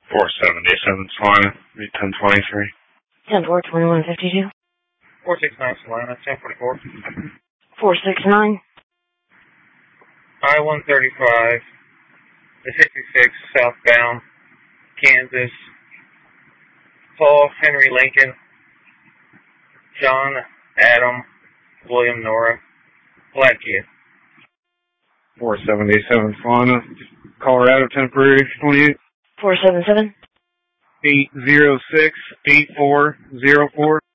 477 Salina, 1023. 10-4, 2152. 469 Salina, 1044. 469. I-135, the 66 southbound, Kansas. Paul Henry Lincoln, John Adam William Nora, black kid. 477 Salina, Colorado, temporary 28. 477. 806-8404.